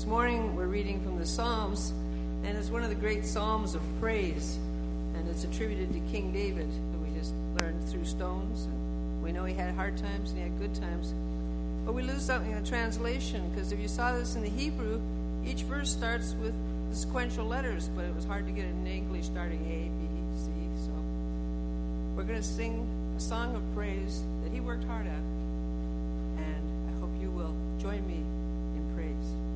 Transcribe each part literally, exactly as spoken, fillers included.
This morning we're reading from the Psalms, and it's one of the great Psalms of praise, and it's attributed to King David, who we just learned through stones. And we know he had hard times and he had good times. But we lose something in the translation, because if you saw this in the Hebrew, each verse starts with the sequential letters, but it was hard to get it in English starting A, B, C. So we're going to sing a song of praise that he worked hard at, and I hope you will join me in praise.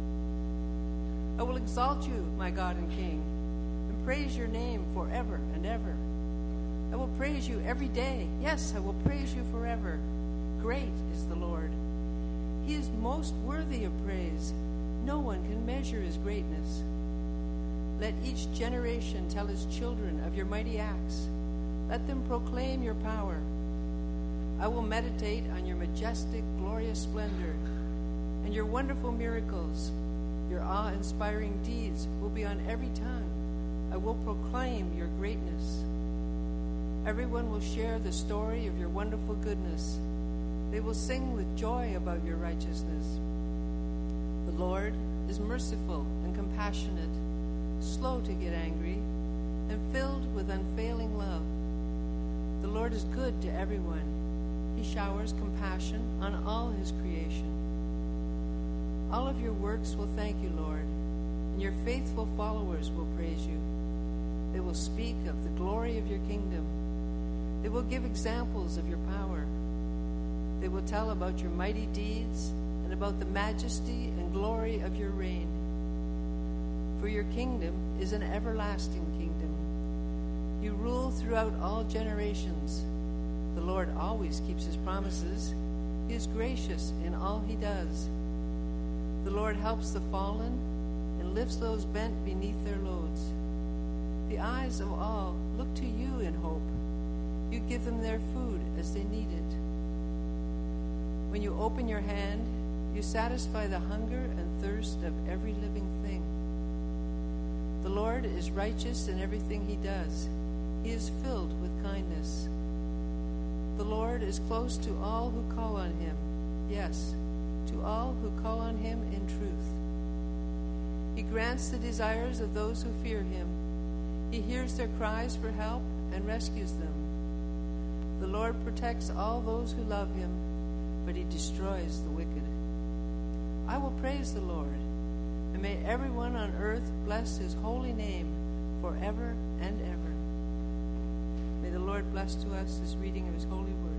I will exalt you, my God and King, and praise your name forever and ever. I will praise you every day. Yes, I will praise you forever. Great is the Lord. He is most worthy of praise. No one can measure his greatness. Let each generation tell its children of your mighty acts. Let them proclaim your power. I will meditate on your majestic, glorious splendor and your wonderful miracles. Your awe-inspiring deeds will be on every tongue. I will proclaim your greatness. Everyone will share the story of your wonderful goodness. They will sing with joy about your righteousness. The Lord is merciful and compassionate, slow to get angry, and filled with unfailing love. The Lord is good to everyone. He showers compassion on all his creation. All of your works will thank you, Lord, and your faithful followers will praise you. They will speak of the glory of your kingdom. They will give examples of your power. They will tell about your mighty deeds and about the majesty and glory of your reign. For your kingdom is an everlasting kingdom. You rule throughout all generations. The Lord always keeps his promises. He is gracious in all he does. The Lord helps the fallen and lifts those bent beneath their loads. The eyes of all look to you in hope. You give them their food as they need it. When you open your hand, you satisfy the hunger and thirst of every living thing. The Lord is righteous in everything he does. He is filled with kindness. The Lord is close to all who call on him. Yes, to all who call on him in truth. He grants the desires of those who fear him. He hears their cries for help and rescues them. The Lord protects all those who love him, but he destroys the wicked. I will praise the Lord, and may everyone on earth bless his holy name forever and ever. May the Lord bless to us this reading of his holy word.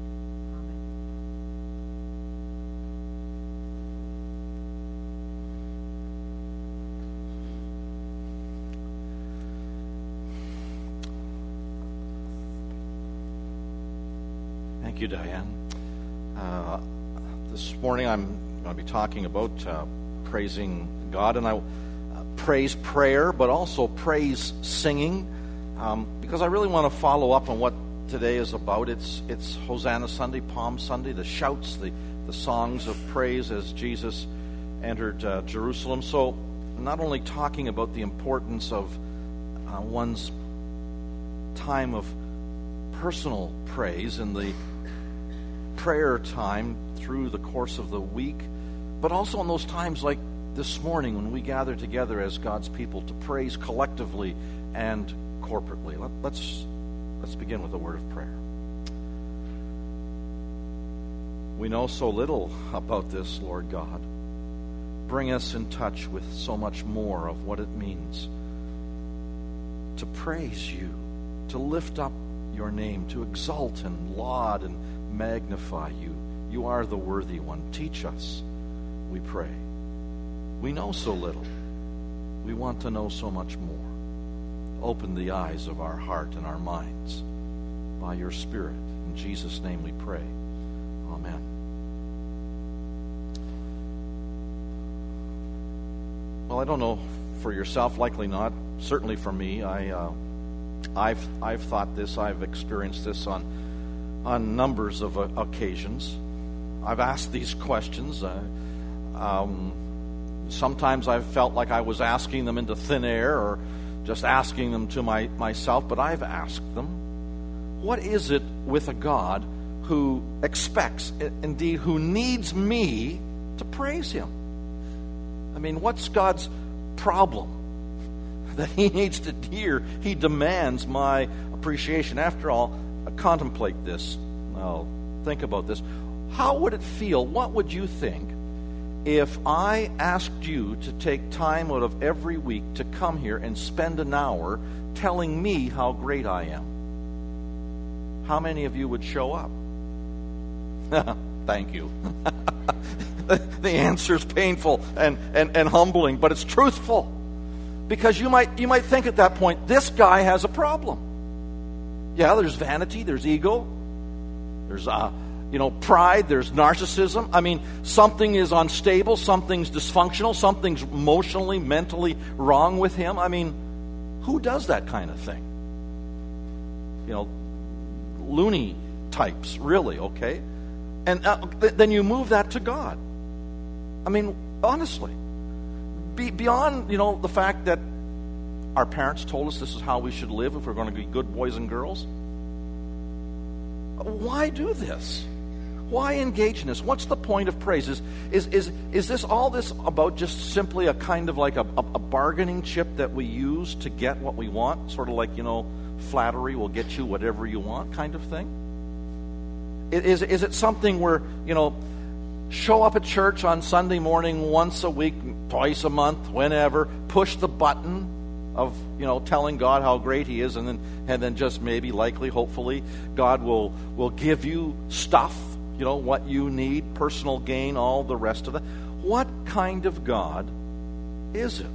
Thank you, Diane. Uh, this morning I'm going to be talking about uh, praising God, and I uh, praise prayer, but also praise singing, um, because I really want to follow up on what today is about. It's it's Hosanna Sunday, Palm Sunday, the shouts, the, the songs of praise as Jesus entered uh, Jerusalem. So I'm not only talking about the importance of uh, one's time of personal praise and the prayer time through the course of the week, but also in those times like this morning when we gather together as God's people to praise collectively and corporately. Let, let's let's begin with a word of prayer. We know so little about this, Lord God. Bring us in touch with so much more of what it means to praise you, to lift up your name, to exalt and laud and magnify you. You are the worthy one. Teach us, we pray. We know so little. We want to know so much more. Open the eyes of our heart and our minds by your Spirit. In Jesus' name we pray. Amen. Well, I don't know for yourself, likely not. Certainly for me, I, uh, I've I've thought this. I've experienced this on on numbers of uh, occasions. I've asked these questions. Uh, um, sometimes I've felt like I was asking them into thin air or just asking them to my, myself, but I've asked them, what is it with a God who expects, indeed, who needs me to praise him? I mean, what's God's problem that he needs to hear? He demands my appreciation. After all, contemplate this. Now, think about this. How would it feel? What would you think if I asked you to take time out of every week to come here and spend an hour telling me how great I am? How many of you would show up? Thank you. The answer is painful and, and, and humbling, but it's truthful. Because you might you might think at that point, this guy has a problem. Yeah, there's vanity, there's ego, there's uh, you know, pride, there's narcissism. I mean, something is unstable, something's dysfunctional, something's emotionally, mentally wrong with him. I mean, who does that kind of thing? You know, loony types, really, okay? And uh, th- then you move that to God. I mean, honestly, be, beyond, you know, the fact that our parents told us this is how we should live if we're going to be good boys and girls. Why do this? Why engage in this? What's the point of praise? Is is is, is this all this about just simply a kind of like a, a, a bargaining chip that we use to get what we want? Sort of like, you know, flattery will get you whatever you want kind of thing? Is, is it something where, you know, show up at church on Sunday morning once a week, twice a month, whenever, push the button of, you know, telling God how great he is, and then and then just maybe, likely, hopefully, God will will give you stuff, you know, what you need, personal gain, all the rest of that. What kind of God is it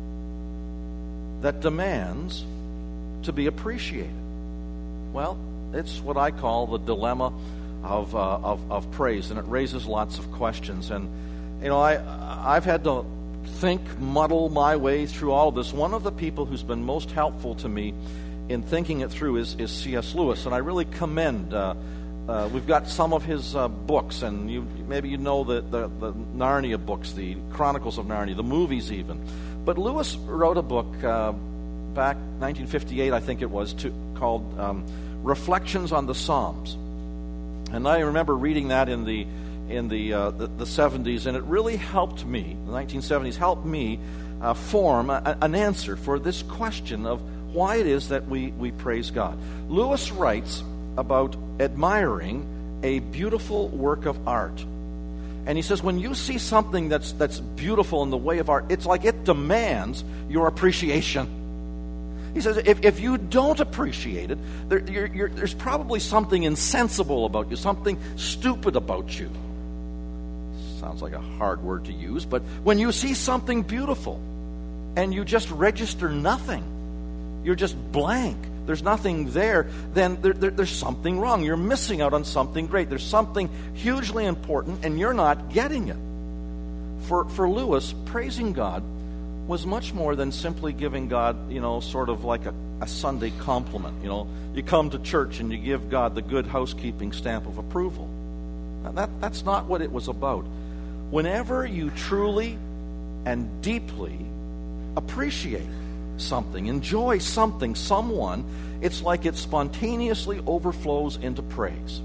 that demands to be appreciated? Well, it's what I call the dilemma of uh, of, of praise, and it raises lots of questions. And you know, I I've had to think, muddle my way through all of this. One of the people who's been most helpful to me in thinking it through is, is C S Lewis, and I really commend. Uh, uh, we've got some of his uh, books, and you maybe you know the, the the Narnia books, the Chronicles of Narnia, the movies even. But Lewis wrote a book uh, back nineteen fifty-eight, I think it was, to, called um, Reflections on the Psalms. And I remember reading that in the in the, uh, the the seventies, and it really helped me, the nineteen seventies, helped me uh, form a, an answer for this question of why it is that we, we praise God. Lewis writes about admiring a beautiful work of art. And he says, when you see something that's that's beautiful in the way of art, it's like it demands your appreciation. He says, if, if you don't appreciate it, there, you're, you're, there's probably something insensible about you, something stupid about you. Sounds like a hard word to use, but when you see something beautiful and you just register nothing, you're just blank, there's nothing there, then there, there, there's something wrong. You're missing out on something great. There's something hugely important, and you're not getting it. For, for Lewis, praising God was much more than simply giving God, you know, sort of like a, a Sunday compliment. You know, you come to church and you give God the good housekeeping stamp of approval. Now that, that's not what it was about. Whenever you truly and deeply appreciate something, enjoy something, someone, it's like it spontaneously overflows into praise.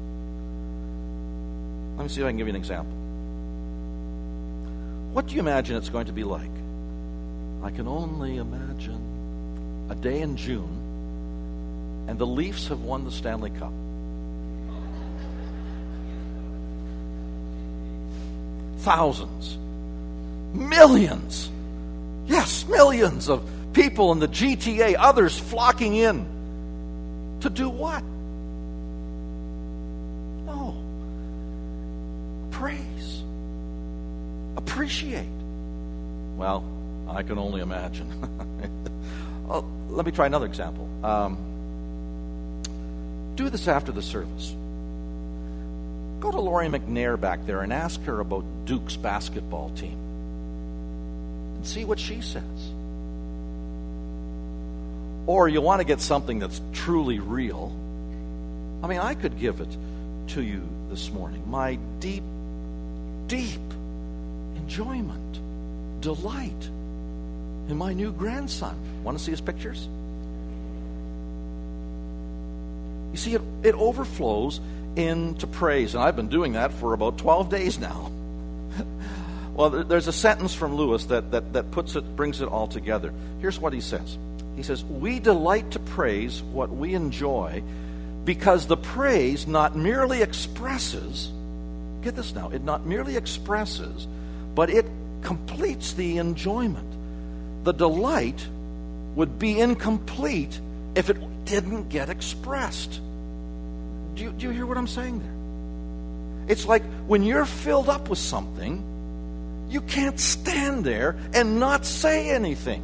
Let me see if I can give you an example. What do you imagine it's going to be like? I can only imagine a day in June, and the Leafs have won the Stanley Cup. Thousands, millions, yes, millions of people in the G T A, others flocking in. To do what? No. Praise. Appreciate. Well, I can only imagine. Well, let me try another example. Um, do this after the service. Go to Lori McNair back there and ask her about Duke's basketball team. And see what she says. Or you want to get something that's truly real. I mean, I could give it to you this morning. My deep, deep enjoyment, delight in my new grandson. Want to see his pictures? You see, it, it overflows into praise, and I've been doing that for about twelve days now. Well, there's a sentence from Lewis that, that, that puts it, brings it all together. Here's what he says. He says, we delight to praise what we enjoy because the praise not merely expresses, get this now, it not merely expresses, but it completes the enjoyment. The delight would be incomplete if it didn't get expressed. Do you, do you hear what I'm saying there? It's like when you're filled up with something, you can't stand there and not say anything.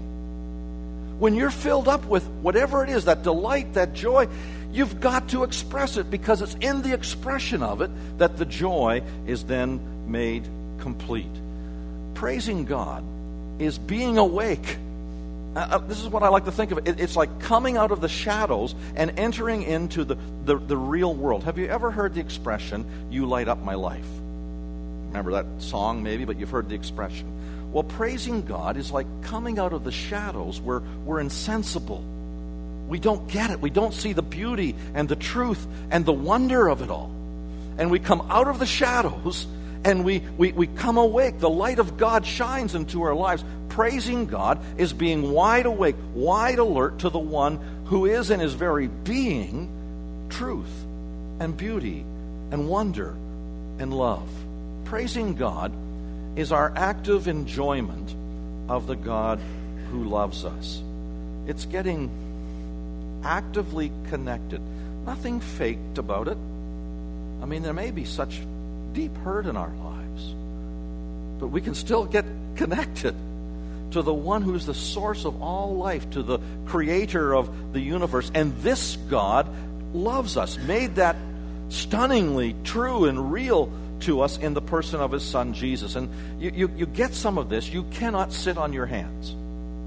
When you're filled up with whatever it is, that delight, that joy, you've got to express it, because it's in the expression of it that the joy is then made complete. Praising God is being awake. Uh, this is what I like to think of it. It's like coming out of the shadows and entering into the, the, the real world. Have you ever heard the expression, you light up my life? Remember that song maybe, but you've heard the expression. Well, praising God is like coming out of the shadows where we're insensible. We don't get it. We don't see the beauty and the truth and the wonder of it all. And we come out of the shadows and we, we, we come awake. The light of God shines into our lives. Praising God is being wide awake, wide alert to the one who is in his very being truth and beauty and wonder and love. Praising God is our active enjoyment of the God who loves us. It's getting actively connected. Nothing faked about it. I mean, there may be such deep hurt in our lives, but we can still get connected to the one who's the source of all life, to the creator of the universe. And this God loves us, made that stunningly true and real to us in the person of his son Jesus. And you, you, you get some of this. You cannot sit on your hands.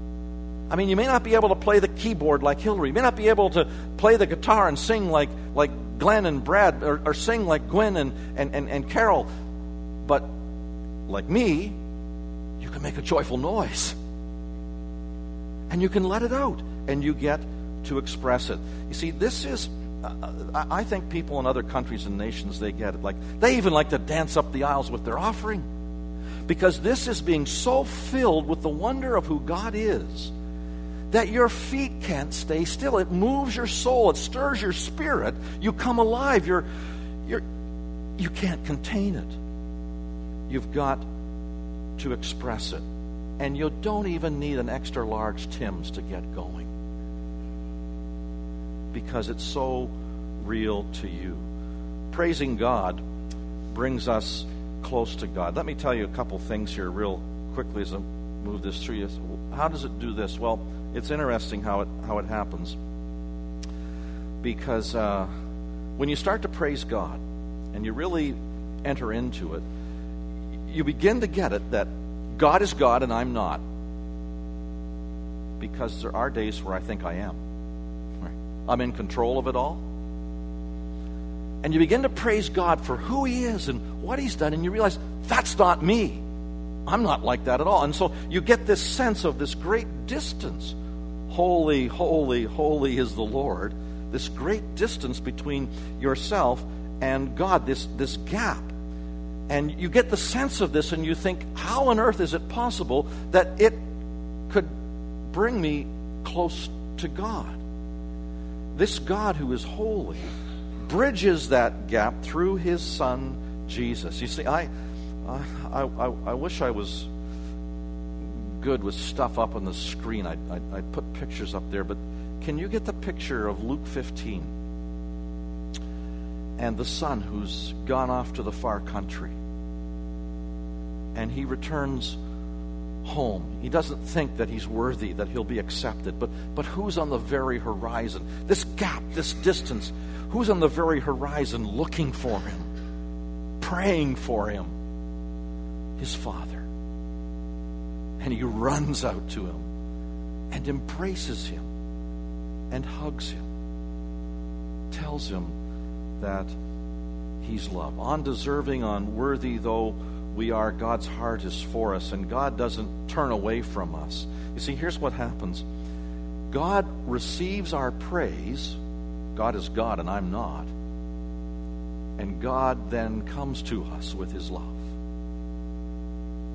I mean, you may not be able to play the keyboard like Hillary. You may not be able to play the guitar and sing like, like Glenn and Brad, or, or sing like Gwen and, and, and, and Carol. But like me, you can make a joyful noise. And you can let it out. And you get to express it. You see, this is... Uh, I think people in other countries and nations, they get it. Like, they even like to dance up the aisles with their offering. Because this is being so filled with the wonder of who God is that your feet can't stay still. It moves your soul. It stirs your spirit. You come alive. You're, you're, you can't contain it. You've got to express it. And you don't even need an extra large Tim's to get going, because it's so real to you. Praising God brings us close to God. Let me tell you a couple things here real quickly as I move this through you. How does it do this? Well, it's interesting how it how it happens. Because uh, when you start to praise God and you really enter into it, you begin to get it that God is God and I'm not. Because there are days where I think I am. I'm in control of it all. And you begin to praise God for who he is and what he's done, and you realize, that's not me. I'm not like that at all. And so you get this sense of this great distance. Holy, holy, holy is the Lord. This great distance between yourself and God, this, this gap. And you get the sense of this, and you think, how on earth is it possible that it could bring me close to God? This God who is holy bridges that gap through his son Jesus. You see, I, I, I, I wish I was good with stuff up on the screen. I'd, I'd, I'd put pictures up there, but can you get the picture of Luke fifteen and the son who's gone off to the far country, and he returns home. He doesn't think that he's worthy, that he'll be accepted. But but who's on the very horizon? This gap, this distance, who's on the very horizon looking for him, praying for him? His Father. And he runs out to him and embraces him and hugs him, tells him that he's loved. Undeserving, unworthy though we are, God's heart is for us, and God doesn't turn away from us. You see, here's what happens. God receives our praise. God is God and I'm not. And God then comes to us with his love.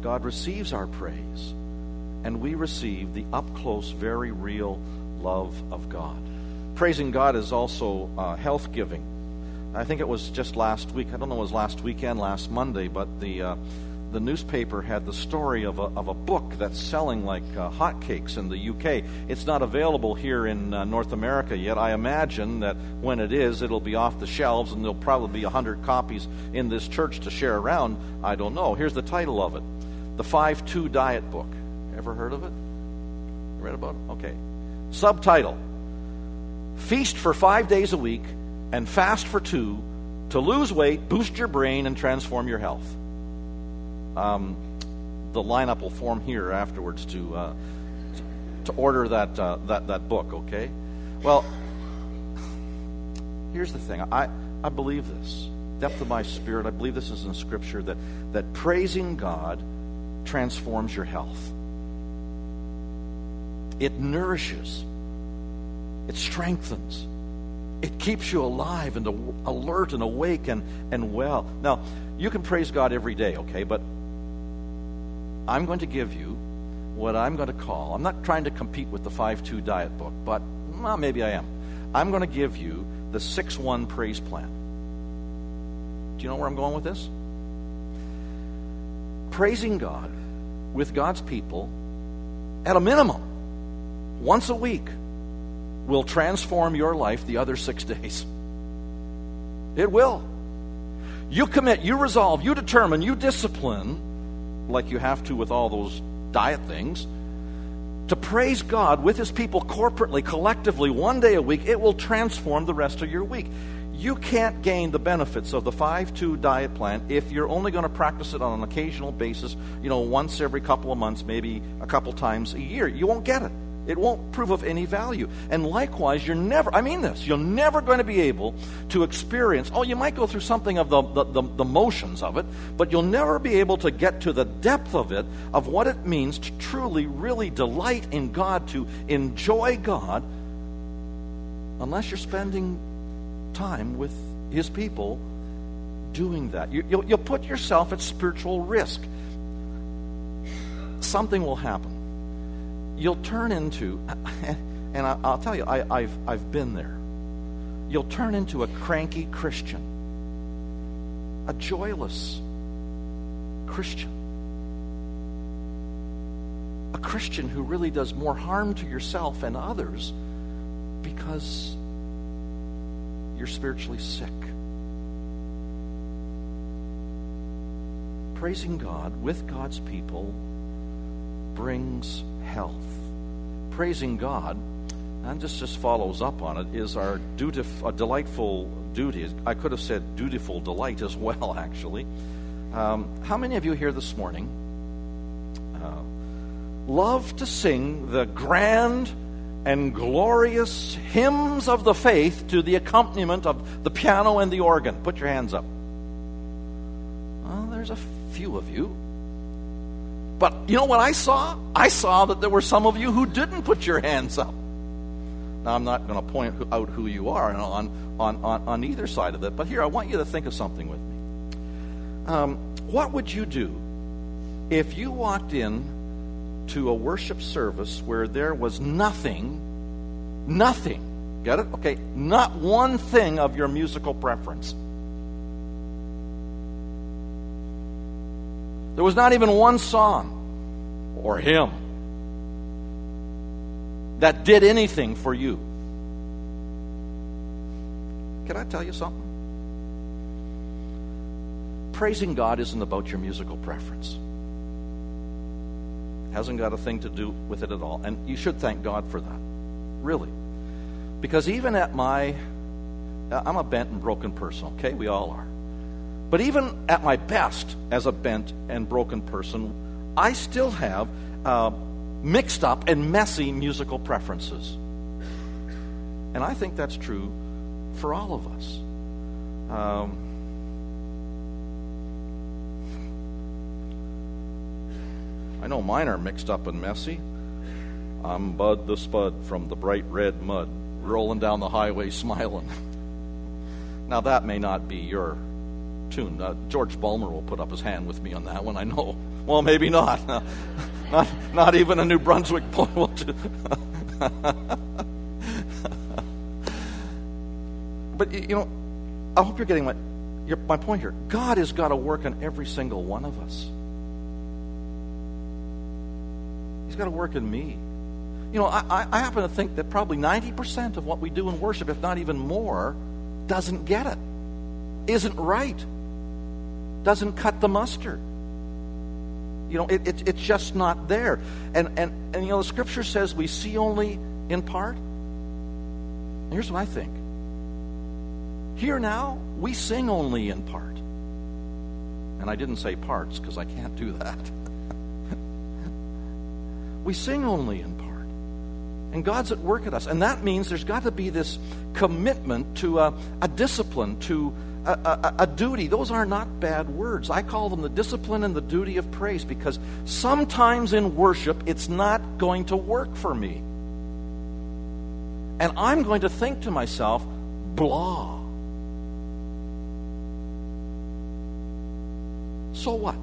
God receives our praise, and we receive the up-close, very real love of God. Praising God is also uh, health-giving. I think it was just last week, I don't know if it was last weekend, last Monday, but the uh, the newspaper had the story of a, of a book that's selling like uh, hotcakes in the U K. It's not available here in uh, North America yet. I imagine that when it is, it'll be off the shelves, and there'll probably be one hundred copies in this church to share around. I don't know. Here's the title of it. The five two Diet Book. Ever heard of it? Read about it? Okay. Subtitle: Feast for five days a week and fast for two to lose weight, boost your brain, and transform your health. Um, the lineup will form here afterwards to uh, to order that uh, that that book. Okay. Well, here's the thing. I I believe this. Depth of my spirit. I believe this is in Scripture that that praising God transforms your health. It nourishes. It strengthens. It keeps you alive and alert and awake and, and well. Now, you can praise God every day, okay? But I'm going to give you what I'm going to call, I'm not trying to compete with the five two Diet Book, but well, maybe I am. I'm going to give you the six one praise plan. Do you know where I'm going with this? Praising God with God's people at a minimum once a week will transform your life the other six days. It will. You commit, you resolve, you determine, you discipline, like you have to with all those diet things, to praise God with His people corporately, collectively, one day a week. It will transform the rest of your week. You can't gain the benefits of the five two diet plan if you're only going to practice it on an occasional basis, you know, once every couple of months, maybe a couple times a year. You won't get it. It won't prove of any value. And likewise, you're never, I mean this, you're never going to be able to experience, oh, you might go through something of the, the, the, the motions of it, but you'll never be able to get to the depth of it, of what it means to truly, really delight in God, to enjoy God, unless you're spending time with His people doing that. You, you'll, you'll put yourself at spiritual risk. Something will happen. You'll turn into, and I, I'll tell you, I, I've I've been there. You'll turn into a cranky Christian, a joyless Christian, a Christian who really does more harm to yourself and others because you're spiritually sick. Praising God with God's people brings health. Praising God, and this just follows up on it, is our dutif- a delightful duty. I could have said dutiful delight as well, actually. Um, how many of you here this morning uh, love to sing the grand and glorious hymns of the faith to the accompaniment of the piano and the organ? Put your hands up. Well, there's a few of you. But you know what I saw? I saw that there were some of you who didn't put your hands up. Now, I'm not going to point out who you are on, on, on, on either side of it, but here, I want you to think of something with me. Um, what would you do if you walked in to a worship service where there was nothing, nothing, get it? Okay, not one thing of your musical preference. There was not even one song or hymn that did anything for you. Can I tell you something? Praising God isn't about your musical preference. Hasn't got a thing to do with it at all. And you should thank God for that. Really. Because even at my... I'm a bent and broken person, okay? We all are. But even at my best as a bent and broken person, I still have uh, mixed up and messy musical preferences. And I think that's true for all of us. Um, I know mine are mixed up and messy. I'm Bud the Spud from the bright red mud, rolling down the highway smiling. Now that may not be your tune. Uh, George Bulmer will put up his hand with me on that one, I know. Well, maybe not. Not, not even a New Brunswick point will do. But, you know, I hope you're getting my, your, my point here. God has got to work on every single one of us. He's got to work in me. You know, I, I happen to think that probably ninety percent of what we do in worship, if not even more, doesn't get it, isn't right, doesn't cut the mustard. You know, it, it, it's just not there. And, and, and, you know, the Scripture says we see only in part. And here's what I think. Here now, we sing only in part. And I didn't say parts because I can't do that. We sing only in part. And God's at work at us. And that means there's got to be this commitment to a, a discipline, to a, a, a duty. Those are not bad words. I call them the discipline and the duty of praise, because sometimes in worship it's not going to work for me. And I'm going to think to myself, blah. So what?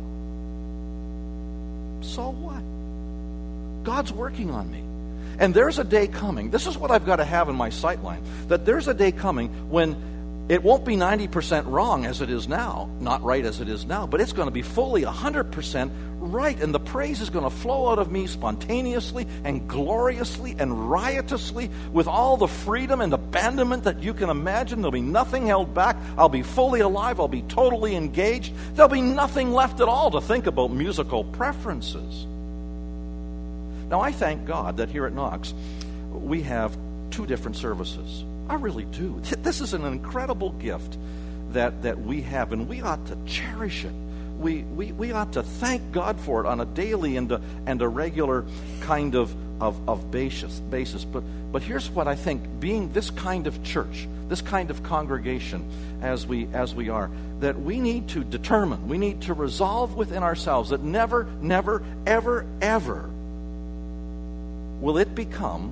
So what? God's working on me. And there's a day coming, this is what I've got to have in my sightline, that there's a day coming when it won't be ninety percent wrong as it is now, not right as it is now, but it's going to be fully one hundred percent right. And the praise is going to flow out of me spontaneously and gloriously and riotously with all the freedom and abandonment that you can imagine. There'll be nothing held back. I'll be fully alive. I'll be totally engaged. There'll be nothing left at all to think about musical preferences. Now, I thank God that here at Knox, we have two different services. I really do. This is an incredible gift that, that we have, and we ought to cherish it. We, we, we ought to thank God for it on a daily and a, and a regular kind of, of, of basis, basis. But, but here's what I think, being this kind of church, this kind of congregation as we, as we are, that we need to determine, we need to resolve within ourselves that never, never, ever, ever will it become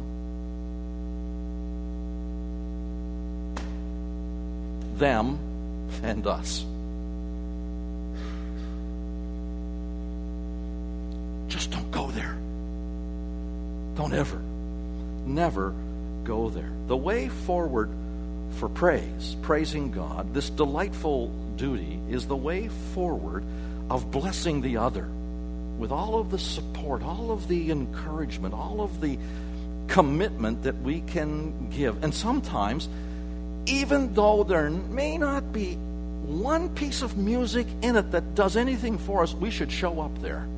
them and us. Just don't go there. Don't ever, never go there. The way forward for praise, praising God, this delightful duty, is the way forward of blessing the other with all of the support, all of the encouragement, all of the commitment that we can give. And sometimes, even though there may not be one piece of music in it that does anything for us, we should show up there.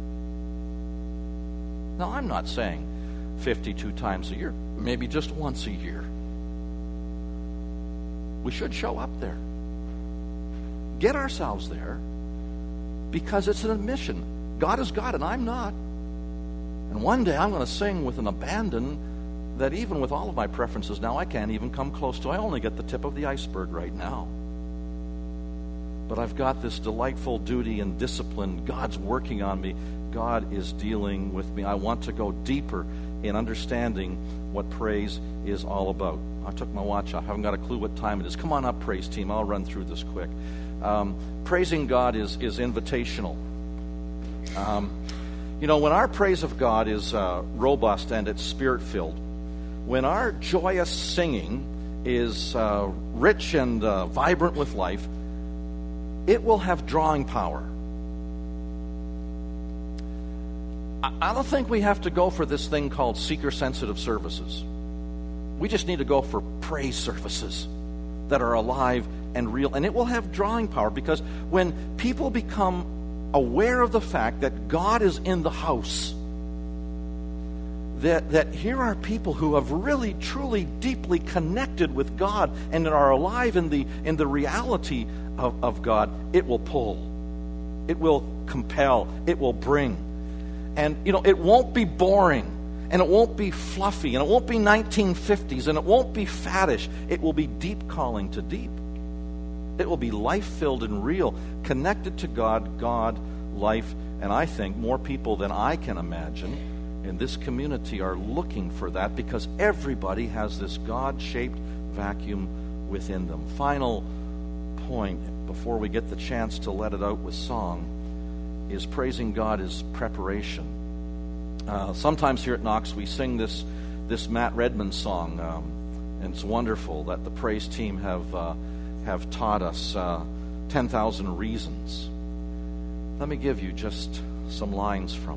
Now, I'm not saying fifty-two times a year, maybe just once a year. We should show up there. Get ourselves there, because it's an admission. God is God and I'm not. And one day I'm going to sing with an abandon that even with all of my preferences now, I can't even come close to. I only get the tip of the iceberg right now. But I've got this delightful duty and discipline. God's working on me. God is dealing with me. I want to go deeper in understanding what praise is all about. I took my watch off. I haven't got a clue what time it is. Come on up, praise team. I'll run through this quick. Um, praising God is, is invitational. Um, you know, when our praise of God is uh, robust and it's spirit-filled, when our joyous singing is uh, rich and uh, vibrant with life, it will have drawing power. I, I don't think we have to go for this thing called seeker-sensitive services. We just need to go for praise services that are alive and real, and it will have drawing power, because when people become aware of the fact that God is in the house, that, that here are people who have really, truly, deeply connected with God and are alive in the, in the reality of, of God, it will pull. It will compel. It will bring. And, you know, it won't be boring, and it won't be fluffy, and it won't be nineteen fifties, and it won't be faddish. It will be deep calling to deep. It will be life-filled and real, connected to God, God, life. And I think more people than I can imagine in this community are looking for that, because everybody has this God-shaped vacuum within them. Final point, before we get the chance to let it out with song, is praising God is preparation. Uh, sometimes here at Knox we sing this this Matt Redman song, um, and it's wonderful that the praise team have uh, have taught us uh, ten thousand reasons. Let me give you just some lines from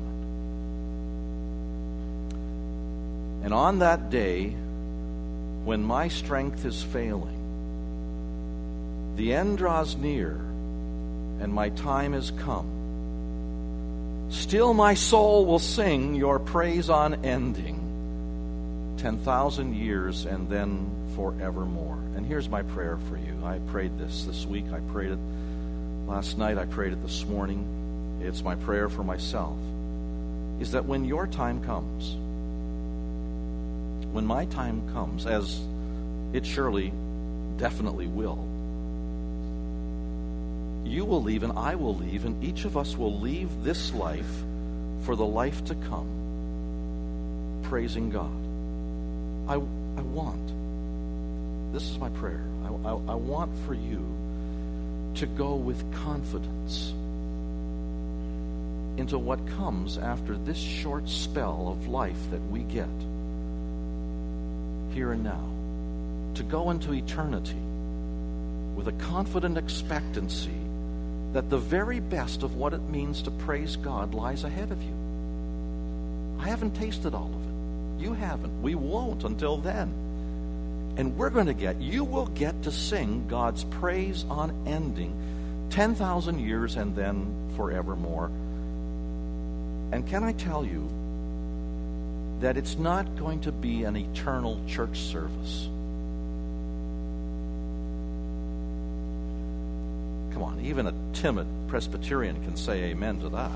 it. And on that day, when my strength is failing, the end draws near, and my time is come. Still my soul will sing your praise unending, ten thousand years and then forevermore. And here's my prayer for you. I prayed this this week. I prayed it last night. I prayed it this morning. It's my prayer for myself, is that when your time comes, when my time comes, as it surely, definitely will, you will leave and I will leave, and each of us will leave this life for the life to come, praising God. I, I want, this is my prayer, I, I, I want for you to go with confidence into what comes after this short spell of life that we get here and now, to go into eternity with a confident expectancy that the very best of what it means to praise God lies ahead of you. I haven't tasted all of it. You haven't. We won't until then. And we're going to get, you will get to sing God's praise unending, ten thousand years and then forevermore. And can I tell you that it's not going to be an eternal church service? Come on, even a timid Presbyterian can say amen to that.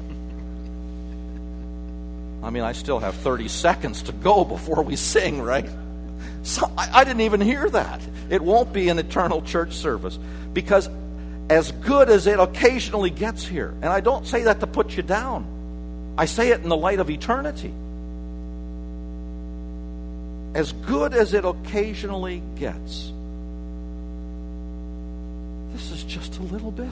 I mean, I still have thirty seconds to go before we sing, right? So I, I didn't even hear that. It won't be an eternal church service, because as good as it occasionally gets here, and I don't say that to put you down, I say it in the light of eternity. As good as it occasionally gets, this is just a little bit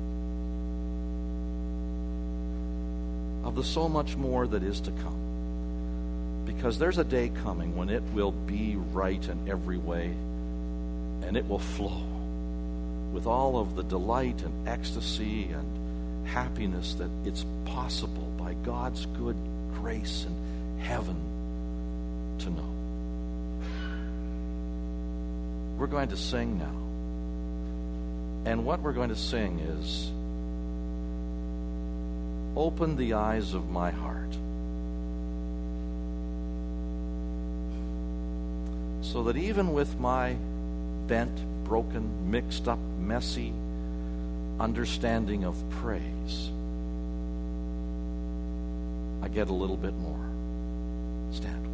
of the so much more that is to come. Because there's a day coming when it will be right in every way, and it will flow with all of the delight and ecstasy and happiness that it's possible by God's good grace and heaven to know. We're going to sing now. And what we're going to sing is, open the eyes of my heart, so that even with my bent, broken, mixed up, messy understanding of praise, I get a little bit more. Stand.